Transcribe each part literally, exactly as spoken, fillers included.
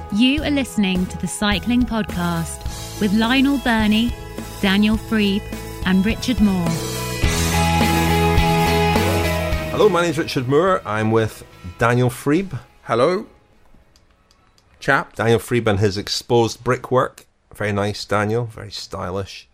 You are listening to the Cycling Podcast with Lionel Birnie, Daniel Freeb and Richard Moore. Hello, my name's Richard Moore. I'm with Daniel Freeb. Hello, chap. Daniel Freeb and his exposed brickwork. Very nice, Daniel. Very stylish.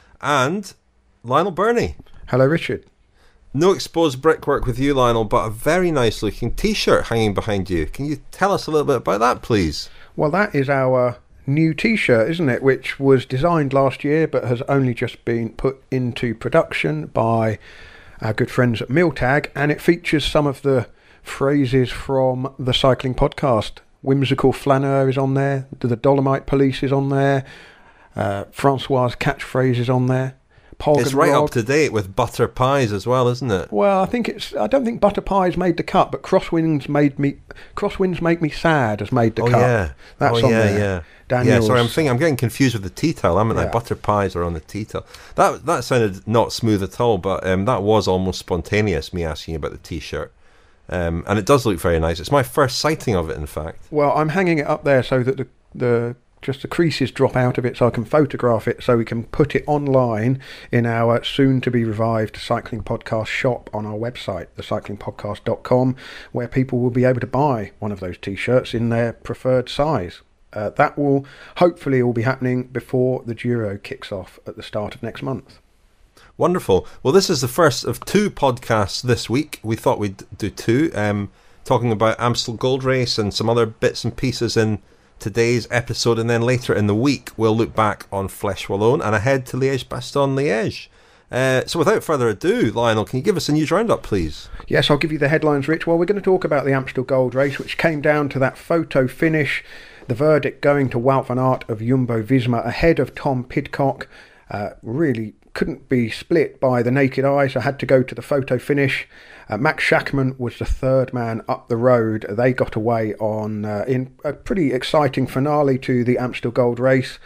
And Lionel Birnie. Hello, Richard. No exposed brickwork with you, Lionel, but a very nice looking t-shirt hanging behind you. Can you tell us a little bit about that, please? Well, that is our new t-shirt, isn't it? Which was designed last year, but has only just been put into production by our good friends at Miltag, and it features some of the phrases from the Cycling Podcast. Whimsical Flaneur is on there, the Dolomite Police is on there, uh, Francois' catchphrase is on there. Pog it's right up to date with butter pies as well, isn't it? Well, I think it's. I don't think butter pies made the cut, but crosswinds made me. Crosswinds make me sad has made the oh, cut. Yeah. That's oh on yeah, there. yeah. Daniel's. Yeah, sorry, I'm thinking I'm getting confused with the tea towel, haven't I? Yeah. Butter pies are on the tea towel. That that sounded not smooth at all, but um, that was almost spontaneous. Me asking you about the t-shirt, um, and it does look very nice. It's my first sighting of it, in fact. Well, I'm hanging it up there so that the the. just the creases drop out of it so I can photograph it so we can put it online in our soon-to-be revived Cycling Podcast shop on our website, the cycling podcast dot com, where people will be able to buy one of those t-shirts in their preferred size. Uh, that will hopefully all be happening before the Giro kicks off at the start of next month. Wonderful. Well, this is the first of two podcasts this week. We thought we'd do two, um, talking about Amstel Gold Race and some other bits and pieces in today's episode, and then later in the week we'll look back on Flèche Wallonne and ahead to Liège-Bastogne-Liège. Uh, so without further ado, Lionel, can you give us a news roundup, please? Yes, I'll give you the headlines, Rich. Well, we're going to talk about the Amstel Gold Race, which came down to that photo finish, the verdict going to Wout van Aert of Jumbo-Visma ahead of Tom Pidcock. Uh, really couldn't be split by the naked eye, so had to go to the photo finish. Uh, Max Schachmann was the third man up the road. They got away on uh, in a pretty exciting finale to the Amstel Gold Race,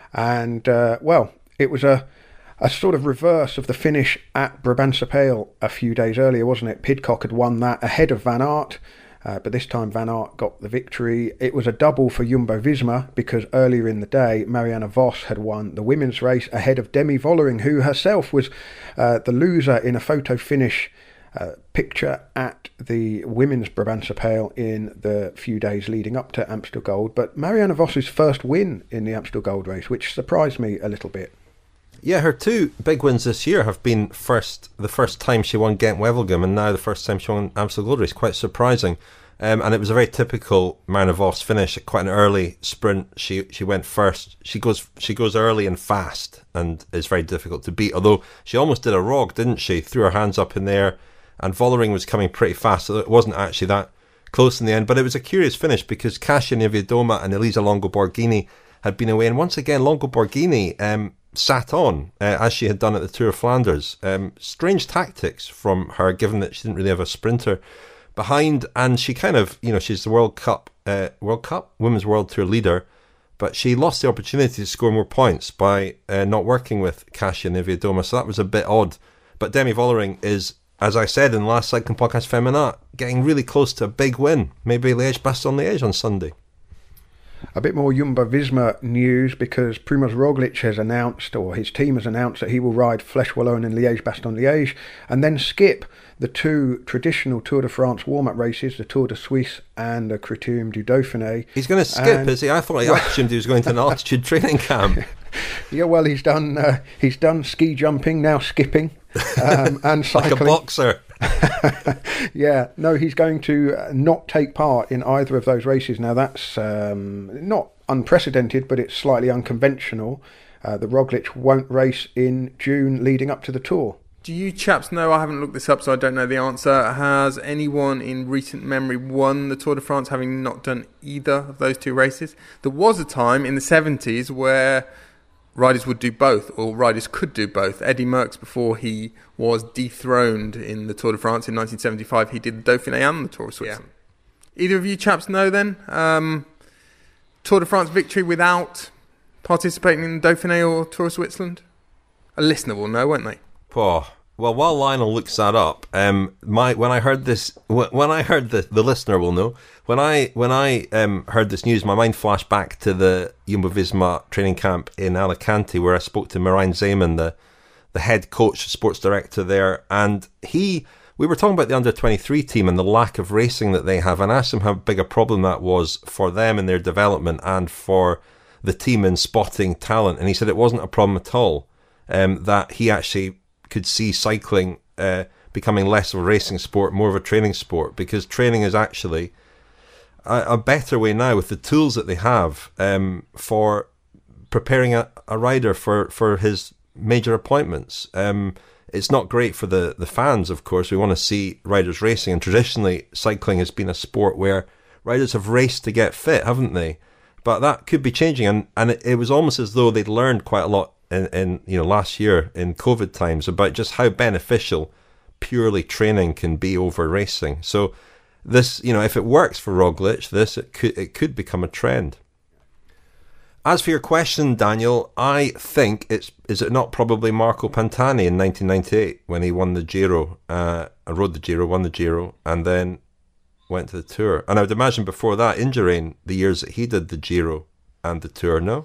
and uh, well, it was a a sort of reverse of the finish at Brabantse Pijl a few days earlier, wasn't it? Pidcock had won that ahead of Van Aert, uh, but this time Van Aert got the victory. It was a double for Jumbo-Visma because earlier in the day Marianne Vos had won the women's race ahead of Demi Vollering, who herself was uh, the loser in a photo finish Uh, picture at the women's Brabantse Pijl in the few days leading up to Amstel Gold. But Marianne Vos's first win in the Amstel Gold Race, which surprised me a little bit. Yeah, her two big wins this year have been first the first time she won Ghent-Wevelgem and now the first time she won Amstel Gold Race. Quite surprising. Um, and it was a very typical Marianne Vos finish, quite an early sprint. She she went first. She goes she goes early and fast and is very difficult to beat. Although she almost did a rog, didn't she? Threw her hands up in the air. And Vollering was coming pretty fast, so it wasn't actually that close in the end. But it was a curious finish because Kasia Niewiadoma and Elisa Longo Borghini had been away. And once again, Longo Borghini um, sat on, uh, as she had done at the Tour of Flanders. Um, strange tactics from her, given that she didn't really have a sprinter behind. And she kind of, you know, she's the World Cup, uh, World Cup, Women's World Tour leader. But she lost the opportunity to score more points by uh, not working with Kasia Niewiadoma. So that was a bit odd. But Demi Vollering is, as I said in the last Cycling Podcast Feminat, getting really close to a big win. Maybe Liège-Bastogne-Liège on Sunday. A bit more Jumbo-Visma news because Primož Roglic has announced, or his team has announced, that he will ride Flèche Wallonne and Liège-Bastogne-Liège and then skip the two traditional Tour de France warm-up races, the Tour de Suisse and the Critérium du Dauphiné. He's going to skip, and, is he? I thought he assumed he was going to an altitude training camp. Yeah, well, he's done uh, he's done ski jumping, now skipping, um, and cycling. Like a boxer. Yeah, no, he's going to not take part in either of those races. Now, that's um, not unprecedented, but it's slightly unconventional. Uh, the Roglic won't race in June leading up to the Tour. Do you chaps know, I haven't looked this up so I don't know the answer, has anyone in recent memory won the Tour de France having not done either of those two races? There was a time in the seventies where riders would do both, or riders could do both. Eddie Merckx, before he was dethroned in the Tour de France in nineteen seventy-five, he did the Dauphiné and the Tour of Switzerland. Yeah. Either of you chaps know then? Um, Tour de France victory without participating in the Dauphiné or Tour of Switzerland? A listener will know, won't they? Oh, Well, while Lionel looks that up, um, my when I heard this, when I heard the the listener will know when I when I um, heard this news, my mind flashed back to the Jumbo-Visma training camp in Alicante, where I spoke to Marijn Zeeman, the the head coach, sports director there, and he. We were talking about the under twenty-three team and the lack of racing that they have, and asked him how big a problem that was for them in their development and for the team in spotting talent. And he said it wasn't a problem at all. Um, that he actually could see cycling uh, becoming less of a racing sport, more of a training sport, because training is actually a, a better way now with the tools that they have um, for preparing a, a rider for, for his major appointments. Um, it's not great for the, the fans, of course. We want to see riders racing, and traditionally cycling has been a sport where riders have raced to get fit, haven't they? But that could be changing, and, and it, it was almost as though they'd learned quite a lot In, in you know last year in COVID times about just how beneficial purely training can be over racing. So this, you know, if it works for Roglic, this it could it could become a trend. As for your question, Daniel, I think it's is it not probably Marco Pantani in nineteen ninety-eight when he won the Giro, uh, rode the Giro, won the Giro, and then went to the Tour. And I would imagine before that, Indurain, the years that he did the Giro and the Tour. No.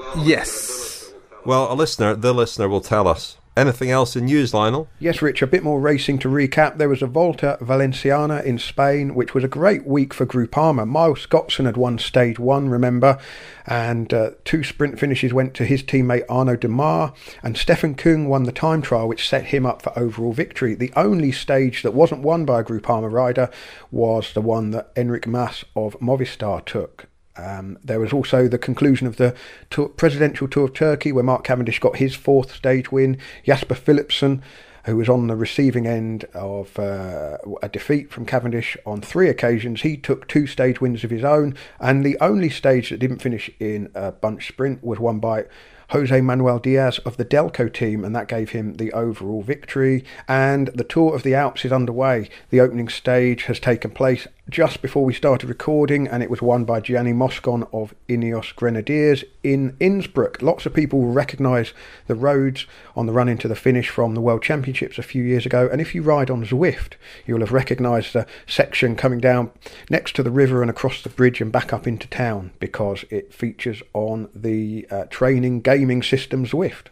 Yes. Well, a listener, the listener will tell us. Anything else in news, Lionel? Yes, Rich, a bit more racing to recap. There was a Volta Valenciana in Spain, which was a great week for Groupama. Miles Scottson had won stage one, remember, and uh, two sprint finishes went to his teammate Arnaud Demar, and Stefan Kung won the time trial, which set him up for overall victory. The only stage that wasn't won by a Groupama rider was the one that Enric Mas of Movistar took. Um, there was also the conclusion of the tour, Presidential Tour of Turkey, where Mark Cavendish got his fourth stage win. Jasper Philipsen, who was on the receiving end of uh, a defeat from Cavendish on three occasions, he took two stage wins of his own, and the only stage that didn't finish in a bunch sprint was won by Jose Manuel Diaz of the Delco team, and that gave him the overall victory. And the Tour of the Alps is underway. The opening stage has taken place just before we started recording, and it was won by Gianni Moscon of Ineos Grenadiers in Innsbruck. Lots of people will recognise the roads on the run into the finish from the World Championships a few years ago, and if you ride on Zwift, you'll have recognised the section coming down next to the river and across the bridge and back up into town, because it features on the uh, training gaming system Zwift,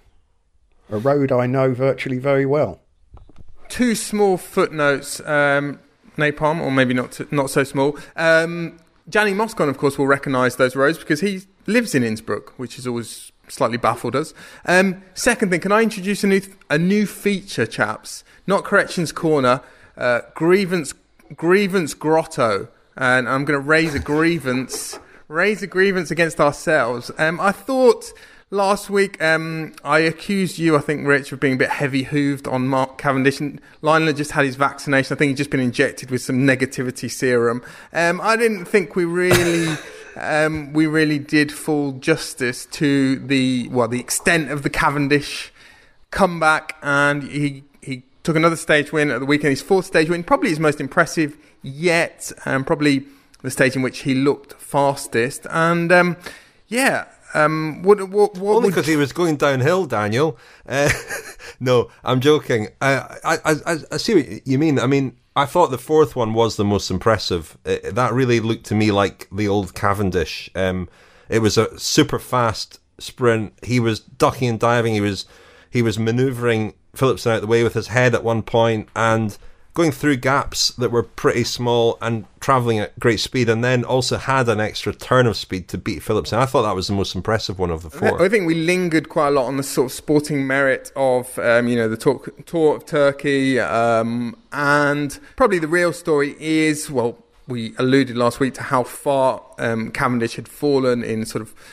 a road I know virtually very well. Two small footnotes, um Napalm, or maybe not t- not so small. Um, Gianni Moscon, of course, will recognise those roads because he lives in Innsbruck, which has always slightly baffled us. Um, second thing, can I introduce a new th- a new feature, chaps? Not Corrections Corner, uh, Grievance Grievance Grotto, and I'm going to raise a grievance raise a grievance against ourselves. Um, I thought. Last week, um, I accused you, I think, Rich, of being a bit heavy-hooved on Mark Cavendish. And Lionel had just had his vaccination. I think he'd just been injected with some negativity serum. Um, I didn't think we really, um, we really did full justice to the well, the extent of the Cavendish comeback. And he he took another stage win at the weekend. His fourth stage win, probably his most impressive yet, and probably the stage in which he looked fastest. And um, yeah. Um, what, what, what Only because he was going downhill, Daniel. Uh, no, I'm joking. I, I, I, I see what you mean. I mean, I thought the fourth one was the most impressive. It, that really looked to me like the old Cavendish. Um, it was a super fast sprint. He was ducking and diving. He was he was manoeuvring Philipsen out of the way with his head at one point and going through gaps that were pretty small and travelling at great speed, and then also had an extra turn of speed to beat Philipsen. I thought that was the most impressive one of the four. I think we lingered quite a lot on the sort of sporting merit of, um, you know, the tour, tour of Turkey, um, and probably the real story is, well, we alluded last week to how far um, Cavendish had fallen in sort of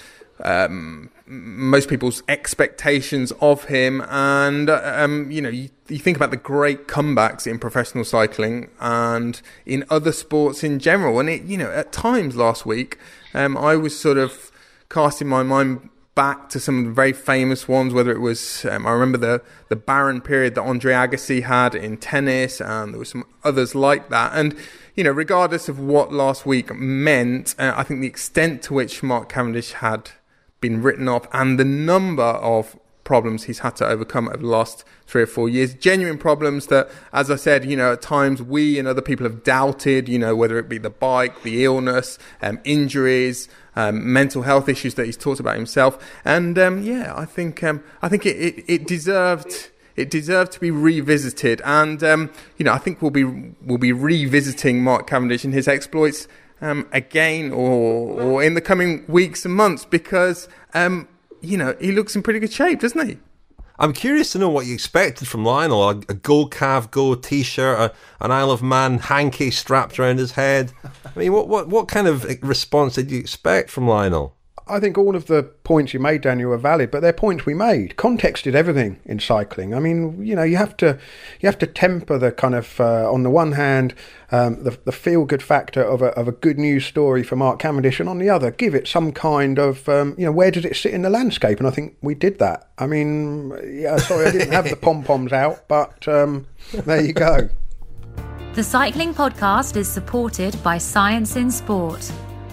um, most people's expectations of him, and um, you know, you, you think about the great comebacks in professional cycling and in other sports in general, and it, you know, at times last week, um, I was sort of casting my mind back to some of the very famous ones, whether it was, um, I remember the the barren period that Andre Agassi had in tennis, and there were some others like that, and you know, regardless of what last week meant, uh, I think the extent to which Mark Cavendish had been written off and the number of problems he's had to overcome over the last three or four years. Genuine problems that, as I said, you know, at times we and other people have doubted, you know, whether it be the bike, the illness, um, injuries, um, mental health issues that he's talked about himself. And, um, yeah, I think um, I think it, it, it deserved... It deserved to be revisited, and um, you know I think we'll be we'll be revisiting Mark Cavendish and his exploits um, again, or or in the coming weeks and months, because um, you know he looks in pretty good shape, doesn't he? I'm curious to know what you expected from Lionel. A, a Go Cav Go T-shirt, a, an Isle of Man hanky strapped around his head. I mean, what what what kind of response did you expect from Lionel? I think all of the points you made, Daniel, are valid, but they're points we made. Context is everything in cycling. I mean, you know, you have to you have to temper the kind of, uh, on the one hand, um, the, the feel-good factor of a, of a good news story for Mark Cavendish, and on the other, give it some kind of, um, you know, where does it sit in the landscape? And I think we did that. I mean, yeah, sorry, I didn't have the pom-poms out, but um, there you go. The Cycling Podcast is supported by Science in Sport.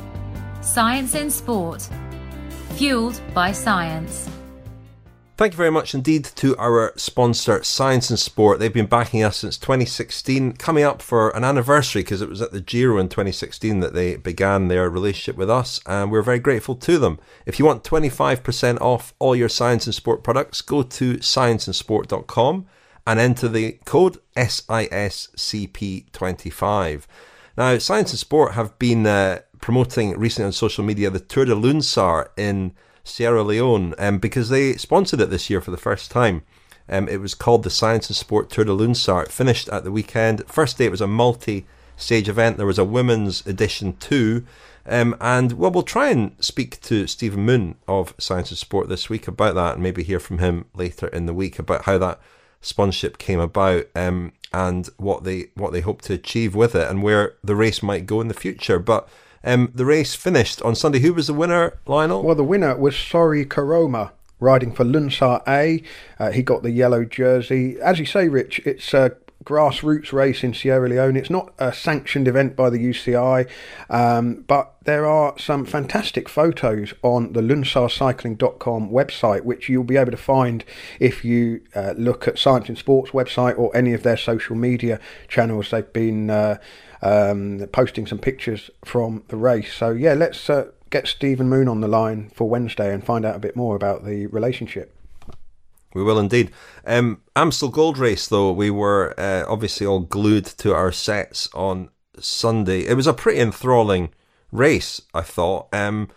Science in Sport. Fueled by science. Thank you very much indeed to our sponsor, Science in Sport. They've been backing us since twenty sixteen, coming up for an anniversary, because it was at the Giro in twenty sixteen that they began their relationship with us, and we're very grateful to them. If you want twenty-five percent off all your Science in Sport products, go to science in sport dot com and enter the code S I S C P twenty-five. Now, Science in Sport have been uh, promoting recently on social media the Tour de Lunsar in Sierra Leone, um, because they sponsored it this year for the first time. Um, it was called the Science in Sport Tour de Lunsar. It finished at the weekend. First day it was a multi-stage event. There was a women's edition too. Um, and well, we'll try and speak to Stephen Moon of Science in Sport this week about that, and maybe hear from him later in the week about how that sponsorship came about, um, and what they what they hope to achieve with it, and where the race might go in the future. But um, the race finished on Sunday. Who was the winner, Lionel? Well, the winner was Sori Karoma, riding for Lunsar A. Uh, he got the yellow jersey. As you say, Rich, it's a grassroots race in Sierra Leone. It's not a sanctioned event by the U C I, um, but there are some fantastic photos on the lunsar cycling dot com website, which you'll be able to find if you uh, look at Science in Sport's website or any of their social media channels. They've been uh, um, posting some pictures from the race. So yeah, let's uh, get Stephen Moon on the line for Wednesday and find out a bit more about the relationship. We will indeed. Um, Amstel Gold Race, though, we were uh, obviously all glued to our sets on Sunday. It was a pretty enthralling race, I thought. Um,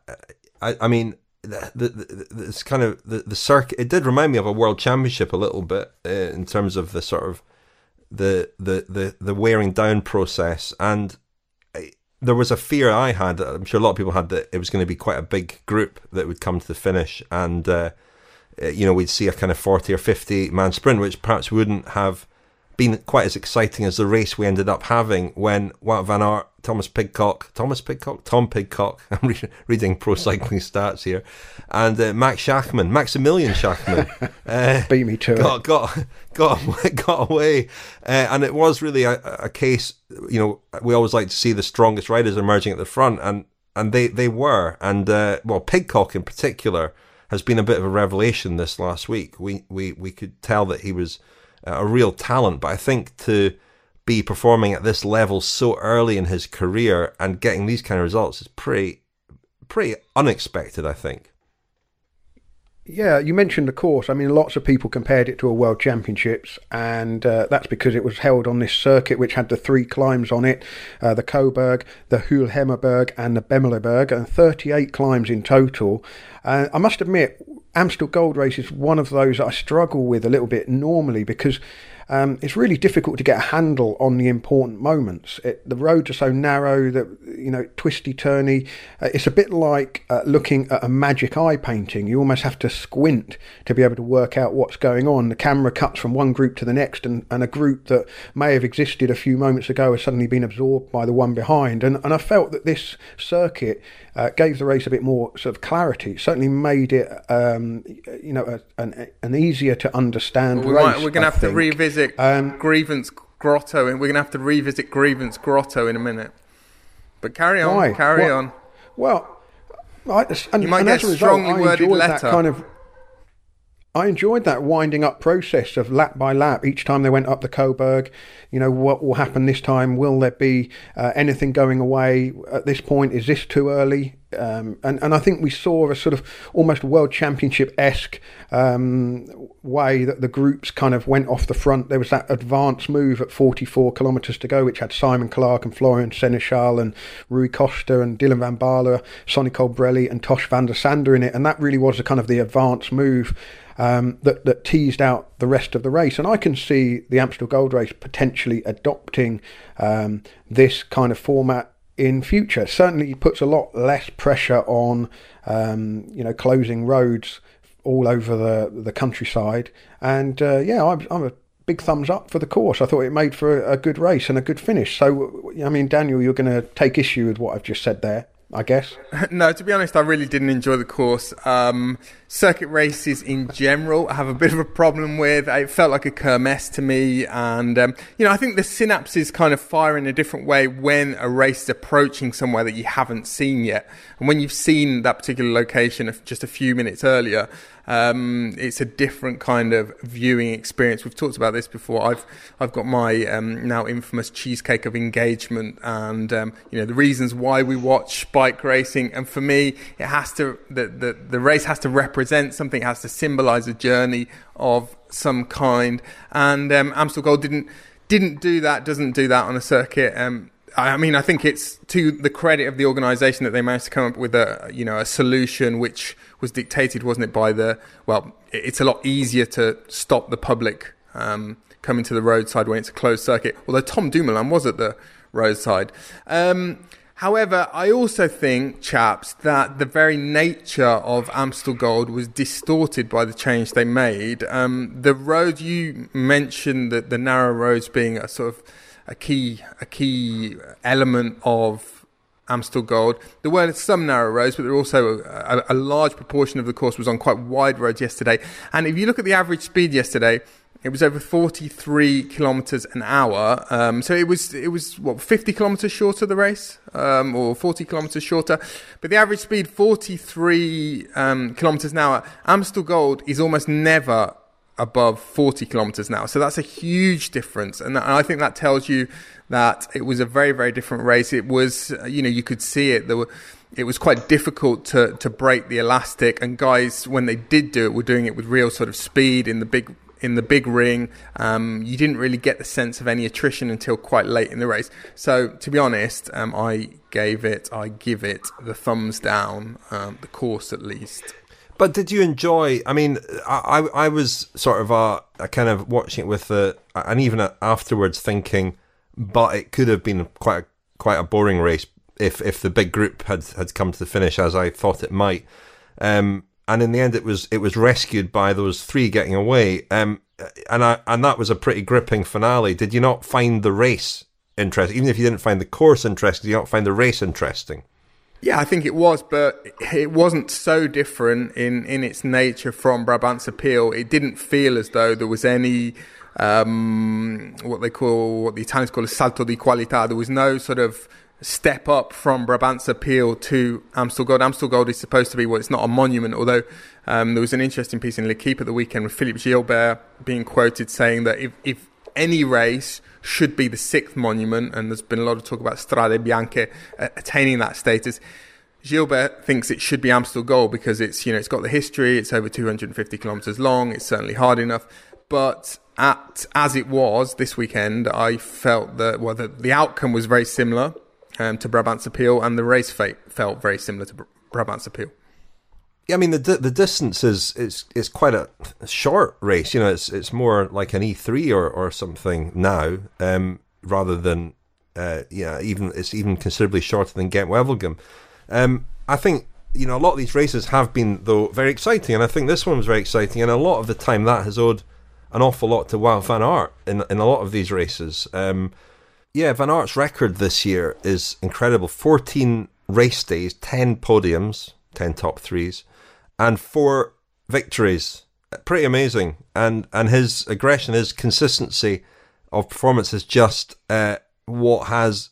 I, I mean, the, the, the, it's kind of the, the circuit. It did remind me of a World Championship a little bit uh, in terms of the sort of the the the, the wearing down process. And I, there was a fear I had. I'm sure a lot of people had, that it was going to be quite a big group that would come to the finish, and uh, you know, we'd see a kind of forty or fifty man sprint, which perhaps wouldn't have been quite as exciting as the race we ended up having when Wout van Aert, Thomas Pidcock, Thomas Pidcock, Tom Pidcock, I'm re- reading Pro Cycling Stats here, and uh, Max Schachmann, Maximilian Schachmann, uh, beat me to got, it. Got, got, got away. Uh, and it was really a, a case, you know, we always like to see the strongest riders emerging at the front, and, and they, they were. And, uh, well, Pidcock in particular has been a bit of a revelation this last week. We we we could tell that he was a real talent, but I think to be performing at this level so early in his career and getting these kind of results is pretty pretty unexpected, I think. Yeah, you mentioned the course. I mean, lots of people compared it to a World Championships, and uh, that's because it was held on this circuit which had the three climbs on it, uh, the Coburg, the Hulhemmerberg and the Bemmelerberg, and thirty-eight climbs in total. Uh, I must admit, Amstel Gold Race is one of those I struggle with a little bit normally, because um, it's really difficult to get a handle on the important moments. It, the roads are so narrow, that, you know, twisty turny. Uh, it's a bit like uh, looking at a magic eye painting. You almost have to squint to be able to work out what's going on. The camera cuts from one group to the next, and, and a group that may have existed a few moments ago has suddenly been absorbed by the one behind. And, and I felt that this circuit uh, gave the race a bit more sort of clarity. It certainly made it, um, you know, a, an, an easier to understand well, we race. Might, we're going to have think. to revisit um, Grievance Grotto, and we're going to have to revisit Grievance Grotto in a minute. But carry on, Why? carry what? on. Well, I, and, you might and get as a result, strongly I worded enjoyed letter. That kind of, I enjoyed that winding up process of lap by lap each time they went up the Coburg. You know, what will happen this time? Will there be uh, anything going away at this point? Is this too early? Um, and, and I think we saw a sort of almost World Championship-esque um, way that the groups kind of went off the front. There was that advance move at forty-four kilometres to go, which had Simon Clark and Florian Seneschal and Rui Costa and Dylan van Baarle, Sonny Colbrelli and Tosh van der Sande in it. And that really was a kind of the advance move Um, that, that teased out the rest of the race. And I can see the Amstel Gold Race potentially adopting um, this kind of format in future. Certainly puts a lot less pressure on, um, you know, closing roads all over the, the countryside. And uh, yeah, I'm, I'm a big thumbs up for the course. I thought it made for a, a good race and a good finish. So, I mean, Daniel, you're going to take issue with what I've just said there, I guess. No, to be honest, I really didn't enjoy the course. Um, circuit races in general, I have a bit of a problem with. It felt like a kermesse to me. And, um, you know, I think the synapses kind of fire in a different way when a race is approaching somewhere that you haven't seen yet. And when you've seen that particular location just a few minutes earlier, Um, it's a different kind of viewing experience. We've talked about this before. I've I've got my um, now infamous cheesecake of engagement, and um, you know the reasons why we watch bike racing. And for me, it has to the the, the race has to represent something. It has to symbolise a journey of some kind. And um, Amstel Gold didn't didn't do that. Doesn't do that on a circuit. Um, I mean, I think it's to the credit of the organisation that they managed to come up with a, you know, a solution which was dictated, wasn't it, by the, well, it's a lot easier to stop the public um, coming to the roadside when it's a closed circuit, although Tom Dumoulin was at the roadside. Um, however, I also think, chaps, that the very nature of Amstel Gold was distorted by the change they made. Um, the road, you mentioned that the narrow roads being a sort of a key a key element of Amstel Gold. There were some narrow roads, but there were also a, a, a large proportion of the course was on quite wide roads yesterday. And if you look at the average speed yesterday, it was over forty-three kilometres an hour. Um, so it was it was what fifty kilometres shorter the race, um, or forty kilometres shorter. But the average speed forty-three um, kilometres an hour. Amstel Gold is almost never above forty kilometres an hour. So that's a huge difference. And I think that tells you that it was a very, very different race. It was, you know, you could see it. There were, it was quite difficult to, to break the elastic. And guys, when they did do it, were doing it with real sort of speed in the big in the big ring. Um, you didn't really get the sense of any attrition until quite late in the race. So to be honest, um, I gave it, I give it the thumbs down, um, the course at least. But did you enjoy? I mean, I I was sort of a, a kind of watching it with the, and even afterwards thinking, but it could have been quite a, quite a boring race if if the big group had, had come to the finish as I thought it might. Um, and in the end, it was it was rescued by those three getting away. Um, and I and that was a pretty gripping finale. Did you not find the race interesting? Even if you didn't find the course interesting, did you not find the race interesting? Yeah, I think it was, but it wasn't so different in, in its nature from Brabantse Pijl. It didn't feel as though there was any, um, what they call, what the Italians call a salto di qualità. There was no sort of step up from Brabantse Pijl to Amstel Gold. Amstel Gold is supposed to be, well, it's not a monument, although um, there was an interesting piece in L'Equipe at the weekend with Philippe Gilbert being quoted saying that if, if any race should be the sixth monument, and there's been a lot of talk about Strade Bianche uh, attaining that status, Gilbert thinks it should be Amstel Gold because it's, you know, it's got the history, it's over two hundred fifty kilometres long, it's certainly hard enough. But at as it was this weekend, I felt that, well, the, the outcome was very similar um, to Brabantse Pijl, and the race fate felt very similar to Brabantse Pijl. Yeah, I mean the the distance is is is quite a short race. You know, it's it's more like an E three or, or something now, um, rather than uh, yeah, even it's even considerably shorter than Ghent-Wevelgem. Um, I think you know a lot of these races have been though very exciting, and I think this one was very exciting. And a lot of the time that has owed an awful lot to Wout van Aert in in a lot of these races. Um, yeah, Van Aert's record this year is incredible: fourteen race days, ten podiums, ten top threes. And four victories, pretty amazing. And and his aggression, his consistency of performance is just uh, what has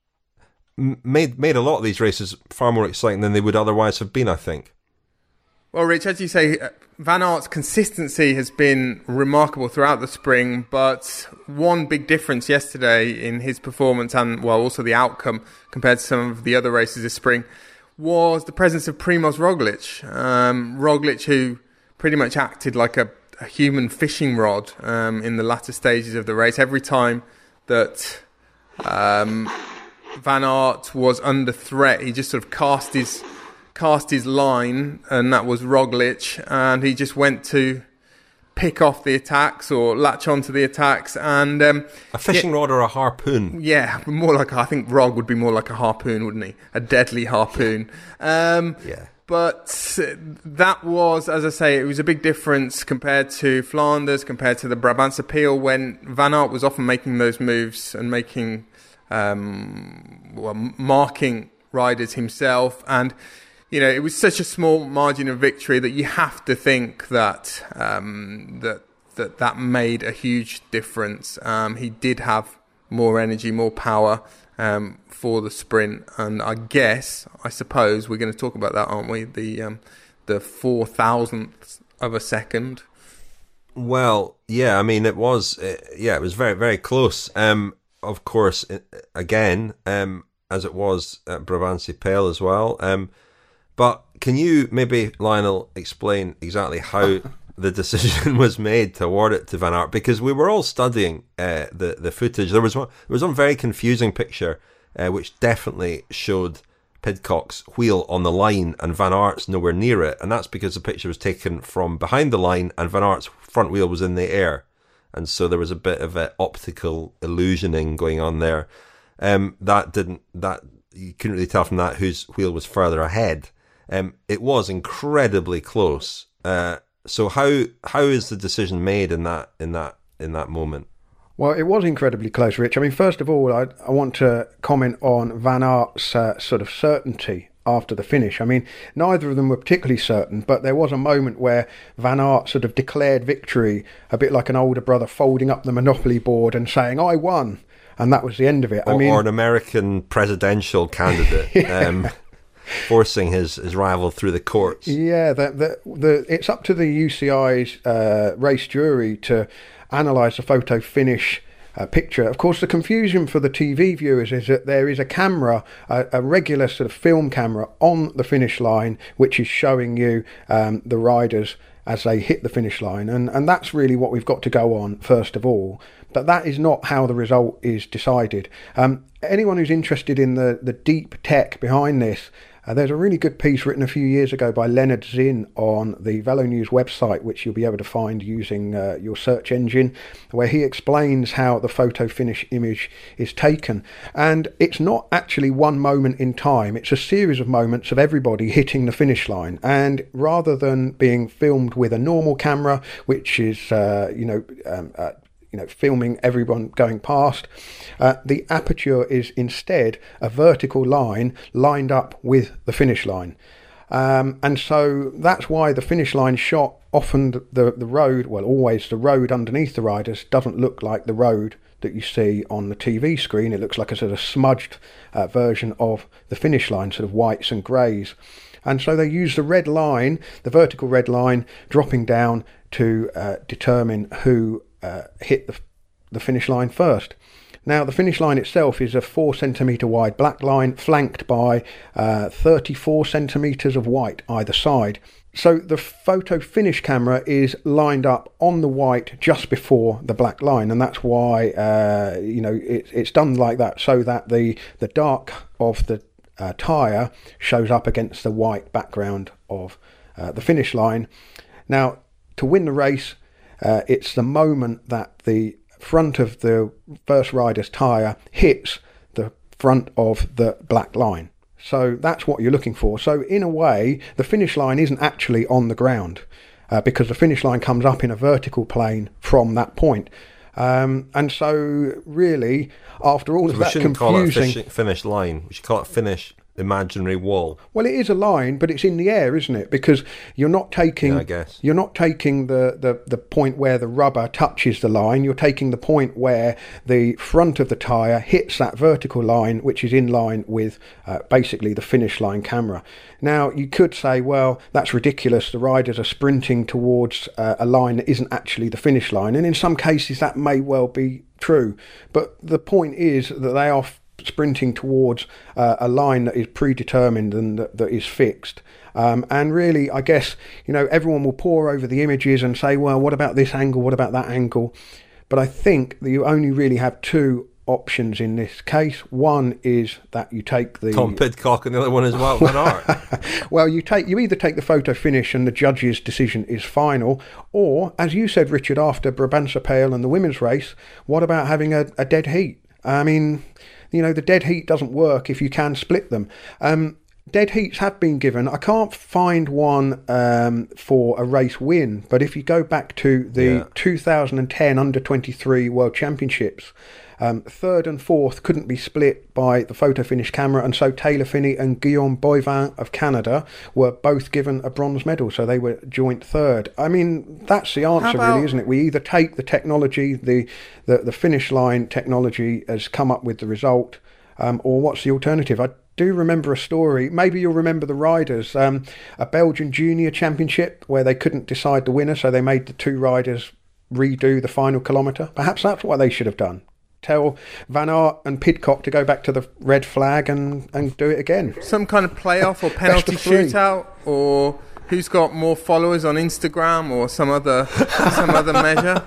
made made a lot of these races far more exciting than they would otherwise have been, I think. Well, Rich, as you say, Van Aert's consistency has been remarkable throughout the spring, but one big difference yesterday in his performance and, well, also the outcome compared to some of the other races this spring was the presence of Primoz Roglic. Um, Roglic, who pretty much acted like a, a human fishing rod um, in the latter stages of the race. Every time that um, Van Aert was under threat, he just sort of cast his... cast his line, and that was Roglic, and he just went to pick off the attacks or latch onto the attacks. And um, a fishing yeah, rod or a harpoon? Yeah, more like I think Rog would be more like a harpoon, wouldn't he? A deadly harpoon. Um, yeah. But that was, as I say, it was a big difference compared to Flanders, compared to the Brabantse Pijl, when Van Aert was often making those moves and making, um, well, marking riders himself. And you know, it was such a small margin of victory that you have to think that um, that that that made a huge difference. Um, he did have more energy, more power um, for the sprint, and I guess, I suppose, we're going to talk about that, aren't we? The um, the four thousandth of a second. Well, yeah, I mean, it was, uh, yeah, it was very, very close. Um, of course, again, um, as it was at Brabantse Pijl as well. Um, But can you maybe, Lionel, explain exactly how the decision was made to award it to Van Aert? Because we were all studying uh, the the footage. There was one, there was one very confusing picture uh, which definitely showed Pidcock's wheel on the line and Van Aert's nowhere near it, and that's because the picture was taken from behind the line and Van Aert's front wheel was in the air, and so there was a bit of uh, optical illusioning going on there. Um, that didn't that you couldn't really tell from that whose wheel was further ahead. Um, it was incredibly close. Uh, so how how is the decision made in that in that in that moment? Well, it was incredibly close, Rich. I mean, first of all, I, I want to comment on Van Aert's uh, sort of certainty after the finish. I mean, neither of them were particularly certain, but there was a moment where Van Aert sort of declared victory, a bit like an older brother folding up the Monopoly board and saying, "I won," and that was the end of it. Or, I mean, or an American presidential candidate. yeah. um, forcing his, his rival through the courts. Yeah, the, the, the, it's up to the U C I's uh, race jury to analyse the photo finish uh, picture. Of course, the confusion for the T V viewers is that there is a camera, a, a regular sort of film camera on the finish line, which is showing you um, the riders as they hit the finish line. And, and that's really what we've got to go on, first of all. But that is not how the result is decided. Um, anyone who's interested in the, the deep tech behind this, Uh, there's a really good piece written a few years ago by Leonard Zinn on the Velo News website, which you'll be able to find using uh, your search engine, where he explains how the photo finish image is taken. And it's not actually one moment in time, it's a series of moments of everybody hitting the finish line. And rather than being filmed with a normal camera, which is, uh, you know, um, uh, you know, filming everyone going past, uh, the aperture is instead a vertical line lined up with the finish line. Um, and so that's why the finish line shot, often the, the road, well, always the road underneath the riders doesn't look like the road that you see on the T V screen. It looks like a sort of smudged uh, version of the finish line, sort of whites and greys. And so they use the red line, the vertical red line, dropping down to uh, determine who uh, hit the, the finish line first. Now, the finish line itself is a four centimetre wide black line, flanked by uh, thirty-four centimetres of white either side. So the photo finish camera is lined up on the white just before the black line, and that's why uh, you know it, it's done like that, so that the the dark of the uh, tyre shows up against the white background of uh, the finish line. Now, to win the race, uh, it's the moment that the front of the first rider's tyre hits the front of the black line. So that's what you're looking for. So in a way, the finish line isn't actually on the ground uh, because the finish line comes up in a vertical plane from that point. Um, and so really, after all so of we that shouldn't confusing... call it a fish, finish line. We should call it finish imaginary wall. Well, it is a line, but it's in the air, isn't it? Because you're not taking, yeah, I guess. you're not taking the, the, the point where the rubber touches the line. You're taking the point where the front of the tyre hits that vertical line, which is in line with uh, basically the finish line camera. Now, you could say, well, that's ridiculous. The riders are sprinting towards uh, a line that isn't actually the finish line. And in some cases, that may well be true. But the point is that they are sprinting towards uh, a line that is predetermined and that, that is fixed. Um, and really, I guess, you know, everyone will pore over the images and say, well, what about this angle? What about that angle? But I think that you only really have two options in this case. One is that you take the Tom Pidcock, and the other one is Wout van Aert. Well, you take you either take the photo finish and the judge's decision is final, or, as you said, Richard, after Brabantse Pijl and the women's race, what about having a, a dead heat? I mean, you know, the dead heat doesn't work if you can split them. Um, dead heats have been given. I can't find one um, for a race win, but if you go back to the yeah. two thousand ten under twenty-three World Championships, um, third and fourth couldn't be split by the photo finish camera, and so Taylor Phinney and Guillaume Boivin of Canada were both given a bronze medal, so they were joint third. I mean, that's the answer, about- really, isn't it? We either take the technology, the, the, the finish line technology has come up with the result, um, or what's the alternative? I do remember a story, maybe you'll remember the riders, um, a Belgian junior championship where they couldn't decide the winner, so they made the two riders redo the final kilometre. Perhaps that's what they should have done. Tell Van Aert and Pidcock to go back to the red flag and, and do it again. Some kind of playoff or penalty shootout, or who's got more followers on Instagram, or some other some other measure.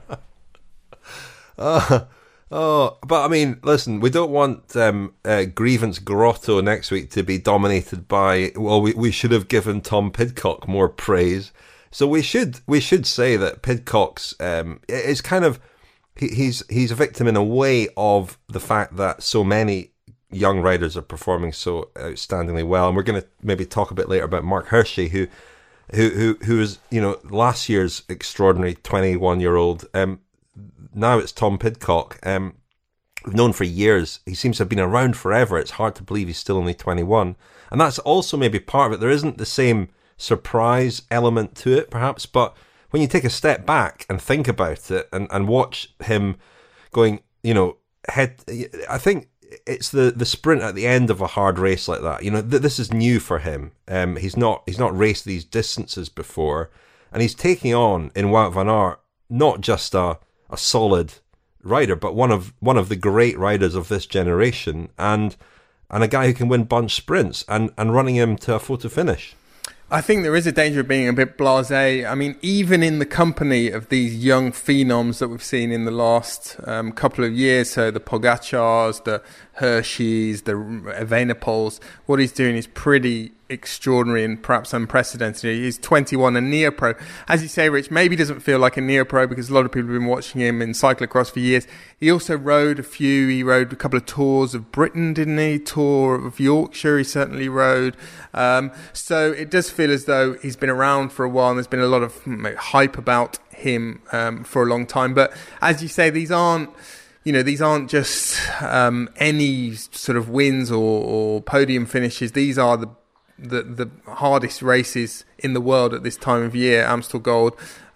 Uh, oh, but I mean, listen, we don't want um, uh, Grievance Grotto next week to be dominated by, well, we, we should have given Tom Pidcock more praise. So we should we should say that Pidcock's um, is kind of, he, he's he's a victim in a way of the fact that so many young riders are performing so outstandingly well. And we're going to maybe talk a bit later about Mark Hirschi, who who who who is, you know, last year's extraordinary twenty-one year old. Um, now it's Tom Pidcock. Um, we've known for years. He seems to have been around forever. It's hard to believe he's still only twenty-one, and that's also maybe part of it. There isn't the same surprise element to it, perhaps, but when you take a step back and think about it and, and watch him going, you know, head, I think it's the, the sprint at the end of a hard race like that. You know, th- this is new for him. Um, he's not he's not raced these distances before, and he's taking on in Wout van Aert not just a a solid rider, but one of one of the great riders of this generation, and and a guy who can win bunch sprints, and, and running him to a photo finish. I think there is a danger of being a bit blasé. I mean, even in the company of these young phenoms that we've seen in the last um, couple of years, so the Pogacars, the Hirschis, the Evenepoels, what he's doing is pretty extraordinary and perhaps unprecedented. He's twenty-one, a neopro. As you say, Rich, maybe doesn't feel like a neopro because a lot of people have been watching him in cyclocross for years. He also rode a few, he rode a couple of tours of Britain, didn't he? Tour of Yorkshire, he certainly rode. Um, so it does feel as though he's been around for a while, and there's been a lot of hype about him um, for a long time. But as you say, these aren't, you know, these aren't just um, any sort of wins or, or podium finishes. These are the the the hardest races in the world at this time of year, Amstel Gold.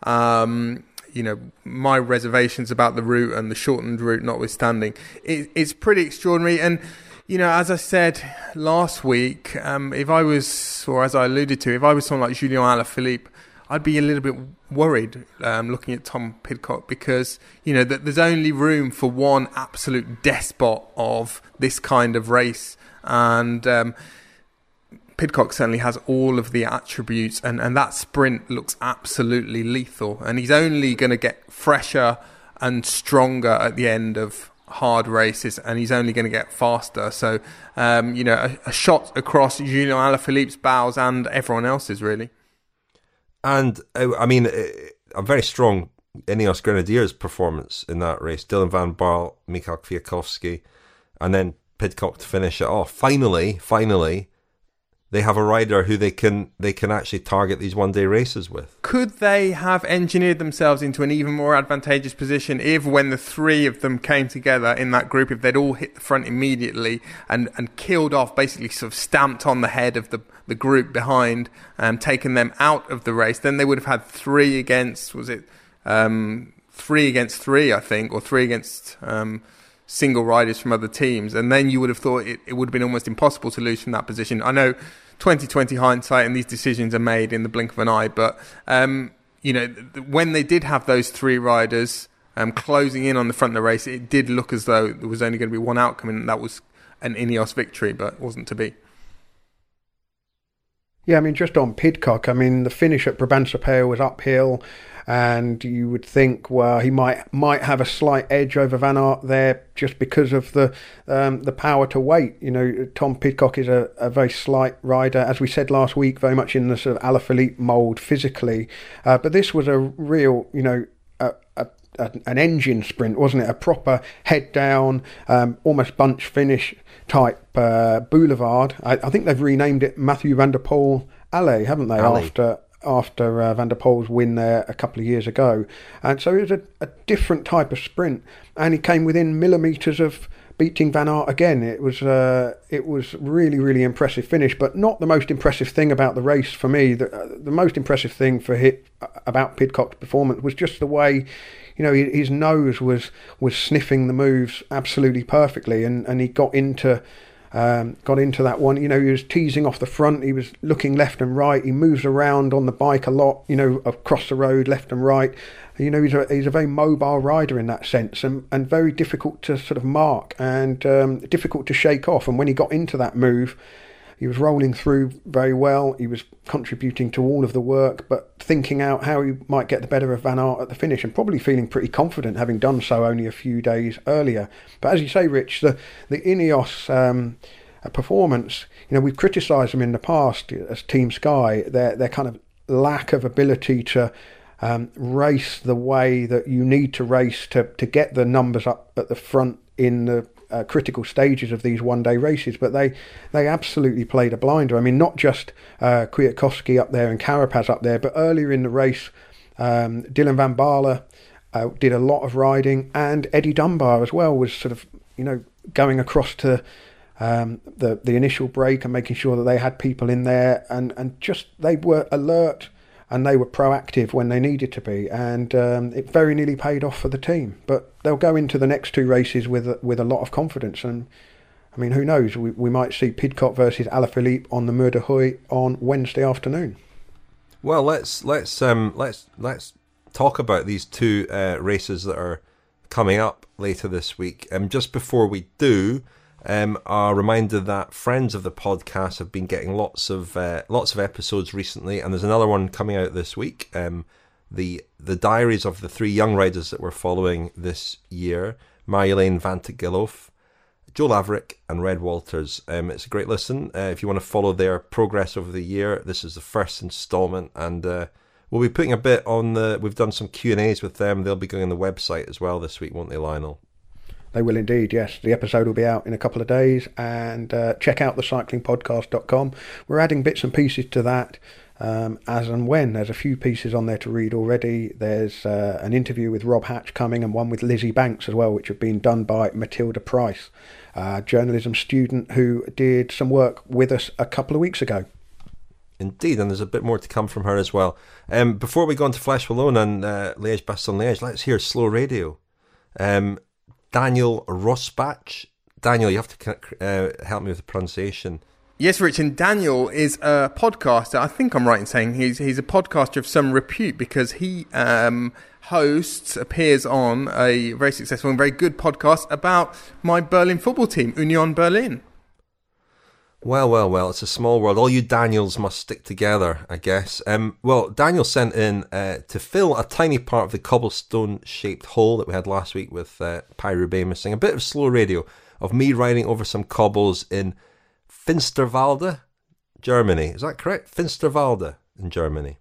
Um, you know, my reservations about the route and the shortened route notwithstanding, it, it's pretty extraordinary. And, you know, as I said last week, um, if I was, or as I alluded to, if I was someone like Julien Alaphilippe, I'd be a little bit worried um, looking at Tom Pidcock, because, you know, that there's only room for one absolute despot of this kind of race. And, um, Pidcock certainly has all of the attributes, and, and that sprint looks absolutely lethal, and he's only going to get fresher and stronger at the end of hard races, and he's only going to get faster. So, um, you know, a, a shot across Julien Alaphilippe's bows and everyone else's, really. And, uh, I mean, a very strong Ineos Grenadiers performance in that race. Dylan van Baarle, Michał Kwiatkowski, and then Pidcock to finish it off. Finally, finally... they have a rider who they can they can actually target these one-day races with. Could they have engineered themselves into an even more advantageous position if, when the three of them came together in that group, if they'd all hit the front immediately and, and killed off, basically sort of stamped on the head of the, the group behind, and taken them out of the race, then they would have had three against, was it um, three against three, I think, or three against... Um, single riders from other teams, and then you would have thought it, it would have been almost impossible to lose from that position. I know twenty twenty hindsight and these decisions are made in the blink of an eye, but um, you know, when they did have those three riders um, closing in on the front of the race, it did look as though there was only going to be one outcome, and that was an Ineos victory, but it wasn't to be. Yeah, I mean, just on Pidcock, I mean, the finish at Brabantse-Pijl was uphill, and you would think, well, he might might have a slight edge over Van Aert there just because of the um, the power to weight. You know, Tom Pidcock is a, a very slight rider, as we said last week, very much in the sort of Alaphilippe mould physically. Uh, but this was a real, you know, a, a, a, an engine sprint, wasn't it? A proper head down, um, almost bunch finish type uh, boulevard. I, I think they've renamed it Mathieu van der Poel Alley, haven't they? Alley. After after uh, Van der Poel's win there a couple of years ago. And so it was a, a different type of sprint, and he came within millimetres of beating Van Aert again. It was uh, it was really, really impressive finish, but not the most impressive thing about the race for me. The, uh, the most impressive thing for hit, uh, about Pidcock's performance was just the way, you know, his nose was was sniffing the moves absolutely perfectly, and, and he got into um, got into that one. You know, he was teasing off the front, he was looking left and right, he moves around on the bike a lot, you know, across the road, left and right. You know, he's a he's a very mobile rider in that sense, and, and very difficult to sort of mark, and um, difficult to shake off. And when he got into that move, he was rolling through very well. He was contributing to all of the work, but thinking out how he might get the better of Van Aert at the finish, and probably feeling pretty confident, having done so only a few days earlier. But as you say, Rich, the the Ineos um, performance, you know, we've criticised them in the past as Team Sky, their their kind of lack of ability to um, race the way that you need to race to to get the numbers up at the front in the Uh, critical stages of these one-day races, but they they absolutely played a blinder. I mean, not just uh, Kwiatkowski up there and Carapaz up there, but earlier in the race, um, Dylan van Baarle uh, did a lot of riding, and Eddie Dunbar as well was sort of, you know, going across to um, the the initial break and making sure that they had people in there, and and just they were alert and they were proactive when they needed to be, and um, it very nearly paid off for the team. But they'll go into the next two races with with a lot of confidence, and I mean, who knows? We we might see Pidcock versus Alaphilippe on the Mur de Huy on Wednesday afternoon. Well, let's let's um, let's let's talk about these two uh, races that are coming up later this week. And um, just before we do, Um, a reminder that friends of the podcast have been getting lots of uh, lots of episodes recently, and there's another one coming out this week. Um, the the diaries of the three young riders that we're following this year: Marjolein van der Geloof, Joe Laverick, and Red Walters. Um, it's a great listen. Uh, if you want to follow their progress over the year, this is the first instalment, and uh, we'll be putting a bit on the. We've done some Q and A's with them. They'll be going on the website as well this week, won't they, Lionel? They will indeed, yes. The episode will be out in a couple of days, and uh, check out the cycling podcast dot com. We're adding bits and pieces to that um, as and when. There's a few pieces on there to read already. There's uh, an interview with Rob Hatch coming, and one with Lizzie Banks as well, which have been done by Matilda Price, a journalism student who did some work with us a couple of weeks ago. Indeed, and there's a bit more to come from her as well. Um, before we go on to Flesh Wallonne and uh, Liège-Bastogne-Liège, let's hear Slow Radio. Um, Daniel Rosbach. Daniel, you have to uh, help me with the pronunciation. Yes, Rich, and Daniel is a podcaster. I think I'm right in saying he's he's a podcaster of some repute, because he um, hosts, appears on a very successful and very good podcast about my Berlin football team, Union Berlin. Well, well, well, it's a small world. All you Daniels must stick together, I guess. Um, well, Daniel sent in uh, to fill a tiny part of the cobblestone-shaped hole that we had last week with uh, Paris-Roubaix missing. A bit of slow radio of me riding over some cobbles in Finsterwalde, Germany. Is that correct? Finsterwalde in Germany.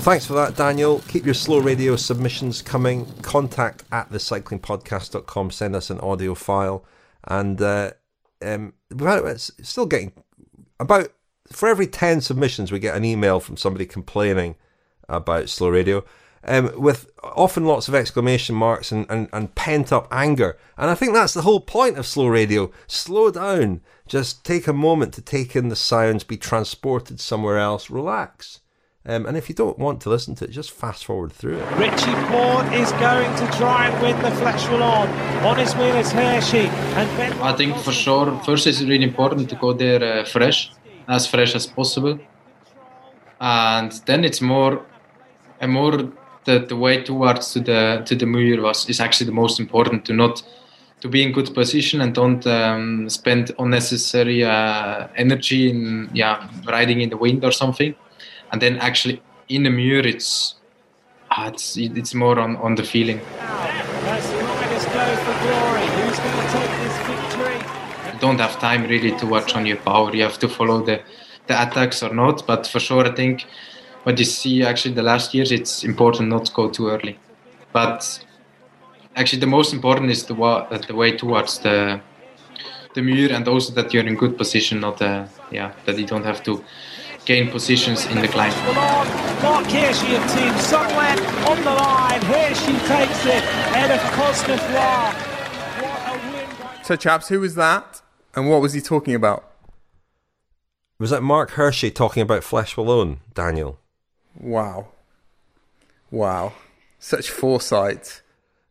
Well, thanks for that, Daniel. Keep your Slow Radio submissions coming. Contact at the cycling podcast dot com. Send us an audio file. And uh, um, we're still getting about, for every ten submissions, we get an email from somebody complaining about Slow Radio, um, with often lots of exclamation marks and, and, and pent-up anger. And I think that's the whole point of Slow Radio. Slow down. Just take a moment to take in the sounds, be transported somewhere else, relax. Um, and if you don't want to listen to it, just fast forward through it. Richie Porte is going to try and win the Flèche Wallonne. On his wheel is Hirschi. And Ben I think for sure, first it's really important to go there uh, fresh, as fresh as possible. And then it's more, and more the, the way towards to the to the Muur was is actually the most important, to not to be in good position and don't um, spend unnecessary uh, energy in yeah riding in the wind or something. And then actually in the Muur, it's ah, it's it's more on, on the feeling. As the riders go for glory, who's going to take this victory? You don't have time really to watch on your power. You have to follow the, the attacks or not. But for sure, I think what you see actually the last years, it's important not to go too early. But actually, the most important is the wa- the way towards the the Muur, and also that you're in good position, not uh, yeah that you don't have to gain positions in the climb. Mark Hirschi and team somewhere on the line. Hirschi takes it ahead of Cosnefroid. What a win by... So, chaps, who was that, and what was he talking about? Was that Mark Hirschi talking about Flèche Wallonne, Daniel? Wow. Wow. Such foresight.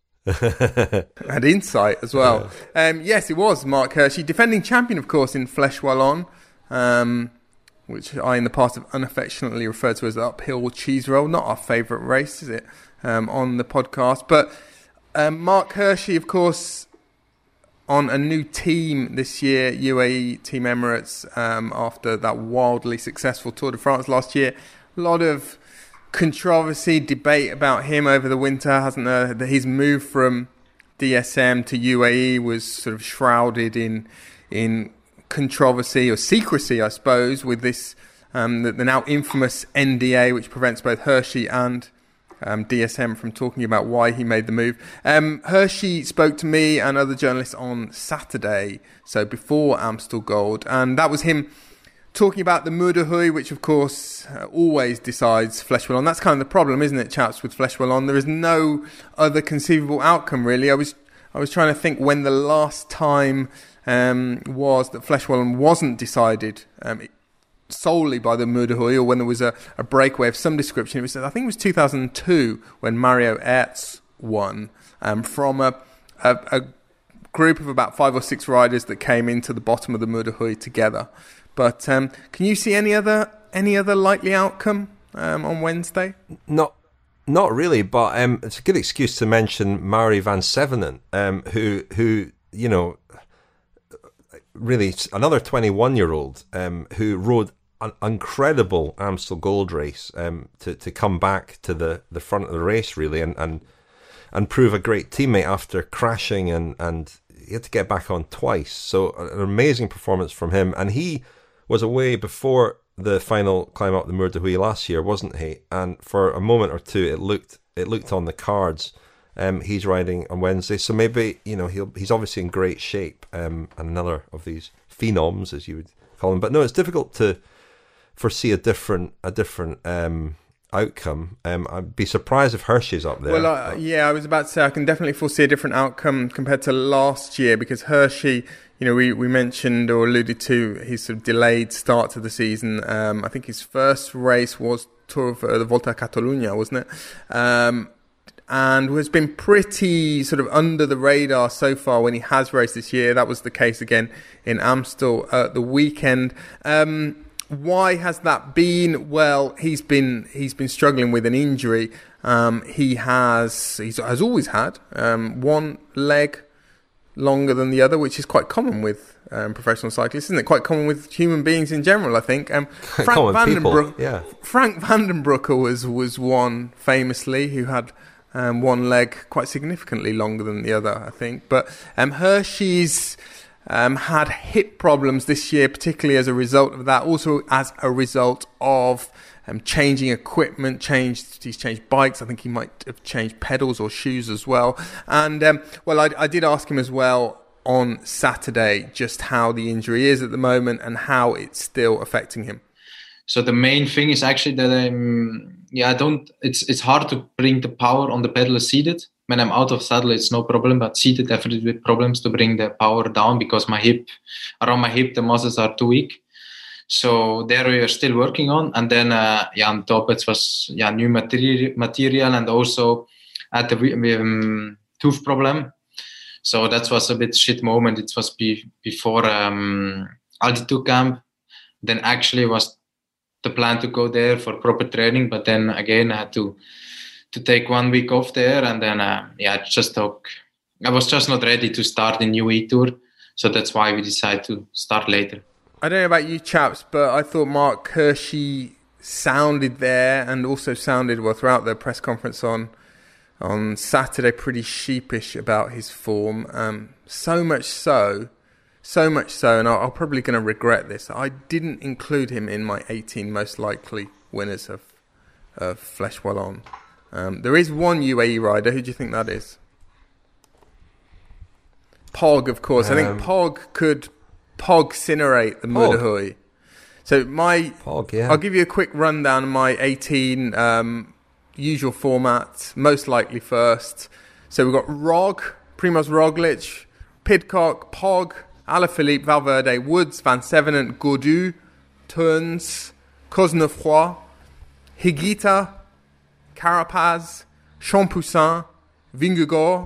And insight as well. Yeah. Um, yes, it was Mark Hirschi, defending champion, of course, in Flèche Wallonne. Um... which I in the past have unaffectionately referred to as the uphill cheese roll. Not our favourite race, is it, um, on the podcast. But um, Mark Hirschi, of course, on a new team this year, U A E Team Emirates, um, after that wildly successful Tour de France last year. A lot of controversy, debate about him over the winter, hasn't there? His move from D S M to U A E was sort of shrouded in in... controversy or secrecy, I suppose, with this um, the, the now infamous N D A, which prevents both Hirschi and um, D S M from talking about why he made the move. Um, Hirschi spoke to me and other journalists on Saturday, so before Amstel Gold, and that was him talking about the Muur de Huy, which of course uh, always decides Flèche Wallonne. That's kind of the problem, isn't it, chaps, with Flèche Wallonne? There is no other conceivable outcome, really. I was I was trying to think when the last time Um, was that Flèche Wallonne wasn't decided um, solely by the Muur de Huy, or when there was a, a breakaway of some description. It was, I think it was two thousand two when Mario Ertz won um, from a, a, a group of about five or six riders that came into the bottom of the Muur de Huy together. But um, can you see any other any other likely outcome um, on Wednesday? Not. Not really, but um, it's a good excuse to mention Mari van Sevenen, um, who who you know. Really, another twenty-one-year-old um, who rode an incredible Amstel Gold race um, to to come back to the, the front of the race, really, and, and and prove a great teammate after crashing, and, and he had to get back on twice. So an amazing performance from him, and he was away before the final climb up the Muur de Huy last year, wasn't he? And for a moment or two, it looked it looked on the cards. Um, he's riding on Wednesday, so maybe you know he'll he's obviously in great shape, um, and another of these phenoms, as you would call him. But no, it's difficult to foresee a different a different um, outcome. Um, I'd be surprised if Hirschi's up there. Well, uh, yeah, I was about to say I can definitely foresee a different outcome compared to last year, because Hirschi, you know, we, we mentioned or alluded to his sort of delayed start to the season. Um, I think his first race was Tour of uh, the Volta a Catalunya, wasn't it? Um, and has been pretty sort of under the radar so far when he has raced this year. That was the case again in Amstel at the weekend. Um, why has that been? Well, he's been he's been struggling with an injury. Um, he has he's has always had um, one leg longer than the other, which is quite common with um, professional cyclists, isn't it? Quite common with human beings in general, I think. Um, Frank Vandenbroek, yeah. Frank Vandenbroek was was one famously who had Um, one leg quite significantly longer than the other, I think. But um, Hirschi's Um, had hip problems this year, particularly as a result of that. Also, as a result of um, changing equipment, changed. He's changed bikes. I think he might have changed pedals or shoes as well. And um, well, I, I did ask him as well on Saturday just how the injury is at the moment and how it's still affecting him. So the main thing is actually that I'm, yeah, I don't. It's it's hard to bring the power on the pedal seated. When I'm out of saddle, it's no problem, but seated definitely with problems to bring the power down because my hip, around my hip, the muscles are too weak. So there we are still working on. And then, uh, yeah, on top it was yeah new material, material and also at the um, tooth problem. So that was a bit shit moment. It was be, before um, altitude camp. Then actually was the plan to go there for proper training, but then again I had to. to take one week off there, and then uh, yeah, just took. I was just not ready to start the U A E tour, so that's why we decided to start later. I don't know about you chaps, but I thought Mark Hirschi sounded there, and also sounded well throughout the press conference on on Saturday, pretty sheepish about his form. Um, so much so, so much so, and I'm, I'm probably going to regret this. I didn't include him in my eighteen most likely winners of of Flèche Wallonne. Um, there is one U A E rider. Who do you think that is? Pog, of course. Um, I think Pog could Pog-cinerate the Mudahoi. So my, Pog, yeah. I'll give you a quick rundown of my eighteen um, usual format. Most likely first. So we've got Rog, Primoz Roglic, Pidcock, Pog, Alaphilippe, Valverde, Woods, Van Sevenant, Gaudu, Turns, Cosnefroy, Higuita, Carapaz, Champoussin, Vingegaard,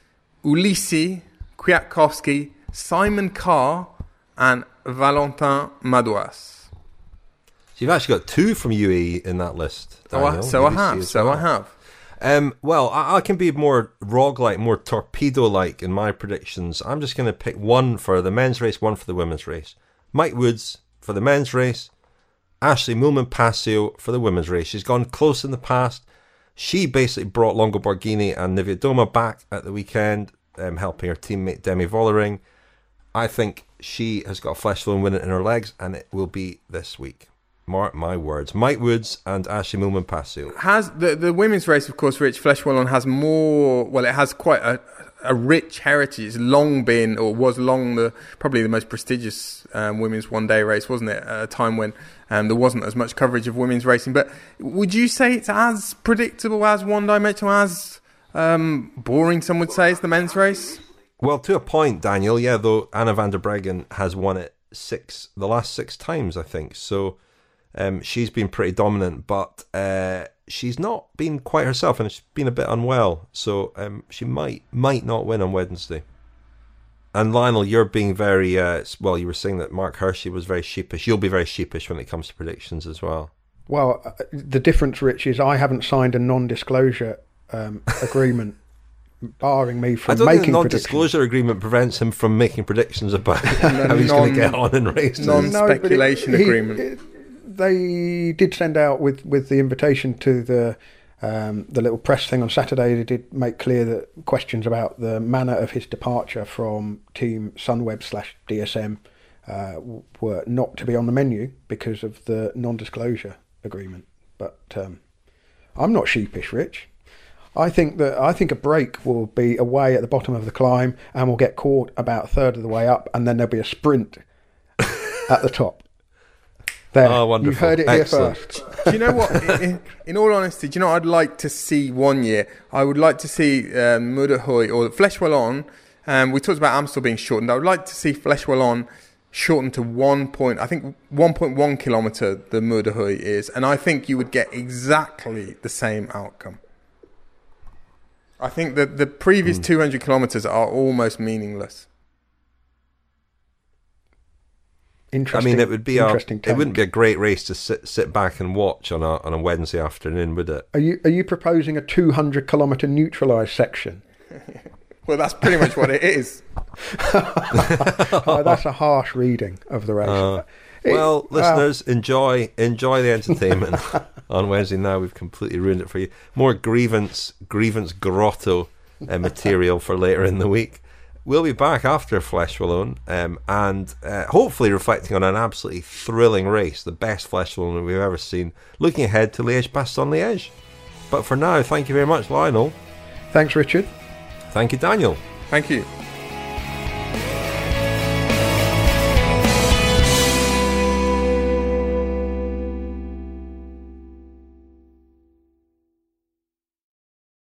Ulissi, Kwiatkowski, Simon Carr, and Valentin Madouas. So you've actually got two from U A E in that list. Oh, I, so I have. So well. I have. Um, well, I, I can be more Rog-like, more Torpedo-like in my predictions. I'm just going to pick one for the men's race, one for the women's race. Mike Woods for the men's race, Ashley Moolman-Pasio for the women's race. She's gone close in the past. She basically brought Longo Borghini and Niewiadoma back at the weekend, um, helping her teammate Demi Vollering. I think she has got a Flèche Wallonne win in her legs, and it will be this week. Mark my words. Mike Woods and Ashley Moolman-Pasio. Has the, the women's race, of course, Rich, Flèche Wallonne has more, well, it has quite a, a rich heritage. It's long been, or was long, the probably the most prestigious um, women's one-day race, wasn't it? At a time when um, there wasn't as much coverage of women's racing. But would you say it's as predictable, as one-dimensional, as um, boring, some would say, as the men's race? Well, to a point, Daniel, yeah, though Anna van der Breggen has won it six, the last six times, I think. So um, she's been pretty dominant, but uh, she's not been quite herself, and she's been a bit unwell. So um, she might might not win on Wednesday. And Lionel, you're being very, uh, well, you were saying that Mark Hirschi was very sheepish. You'll be very sheepish when it comes to predictions as well. Well, uh, the difference, Rich, is I haven't signed a non-disclosure um, agreement. Barring me from I don't making think the non-disclosure agreement prevents him from making predictions about how he's going to get on in races. Non-speculation no, it, agreement. He, it, they did send out with, with the invitation to the um, the little press thing on Saturday. They did make clear that questions about the manner of his departure from Team Sunweb slash D S M uh, were not to be on the menu because of the non-disclosure agreement. But um, I'm not sheepish, Rich. I think that I think a break will be away at the bottom of the climb, and we'll get caught about a third of the way up, and then there'll be a sprint at the top. There, oh, wonderful! You heard it Excellent. here first. Do you know what? In, in all honesty, do you know what I'd like to see one year? I would like to see um, Mudahoi or Flèche Wallonne. Um, we talked about Amstel being shortened. I would like to see Flèche Wallonne shortened to one point. I think one point one kilometre. The Mudahoi is, and I think you would get exactly the same outcome. I think that the previous mm. two hundred kilometres are almost meaningless. Interesting. I mean, it would be a, it wouldn't be a great race to sit sit back and watch on a on a Wednesday afternoon, would it? Are you are you proposing a two hundred kilometre neutralised section? Well, that's pretty much what it is. Oh, that's a harsh reading of the race. Uh, it, well, listeners, uh, enjoy enjoy the entertainment on Wednesday. Now we've completely ruined it for you. More grievance grievance grotto uh, material for later in the week. we'll be back after Flèche Wallonne um, and uh, hopefully reflecting on an absolutely thrilling race, the best Flèche Wallonne we've ever seen, looking ahead to Liège-Bastogne-Liège. But for now, thank you very much, Lionel. Thanks, Richard. Thank you, Daniel. Thank you.